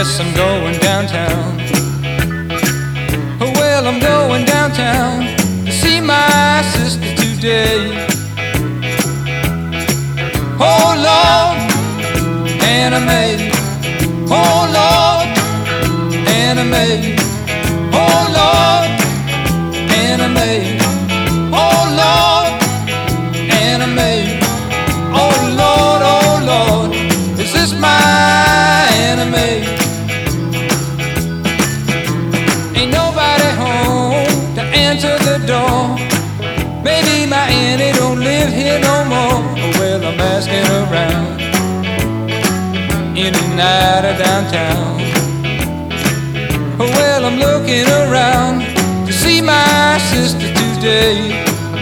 Yes, I'm going downtown. Well, I'm going downtown to see my sister today. Oh Lord, Anna Mae. Oh Lord, Anna Mae. Oh Lord, Anna Mae. Oh Lord, Anna Mae. Oh Lord, is this my Anna Mae? Ain't nobody home to answer the door. Maybe my Annie don't live here no more. Well, I'm asking around, in and out of downtown. Well, I'm looking around to see my sister today.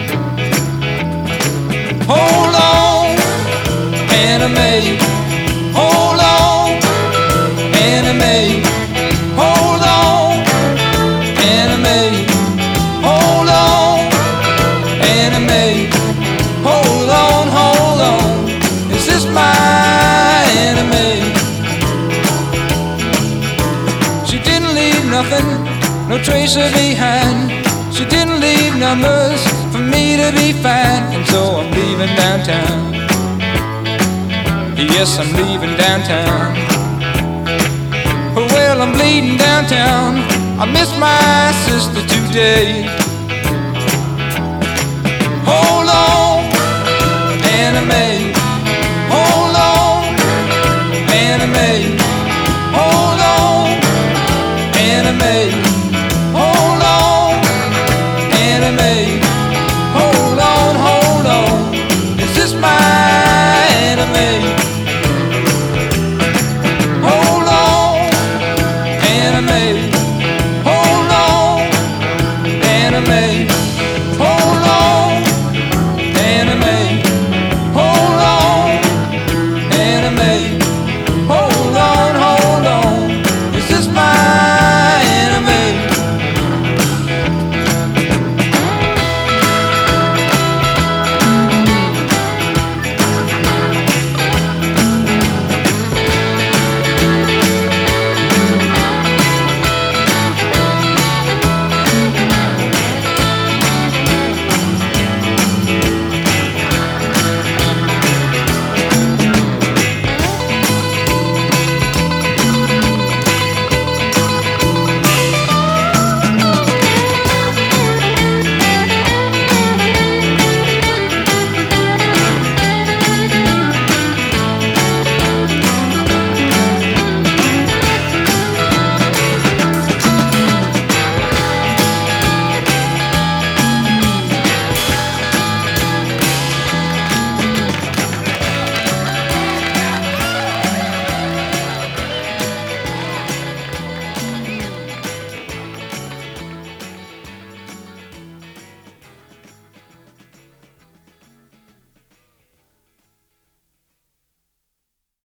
Hold on, Anna Mae. Hold on, Anna Mae. Hold on, Anna Mae. Hold on, Anna Mae. Hold on, is this my Anna Mae? She didn't leave nothing, no trace of behind. She didn't leave numbers for me to be fine. And so I'm leaving downtown. Yes, I'm leaving downtown. Well, I'm bleeding downtown. I miss my sister today. Hold on, Anna Mae. Hold on, Anna Mae. Hold on, Anna Mae. Hold on, Anna Mae. Hold on, is this my Anna Mae? Hold on, Anna Mae. Hold on, Anna Mae.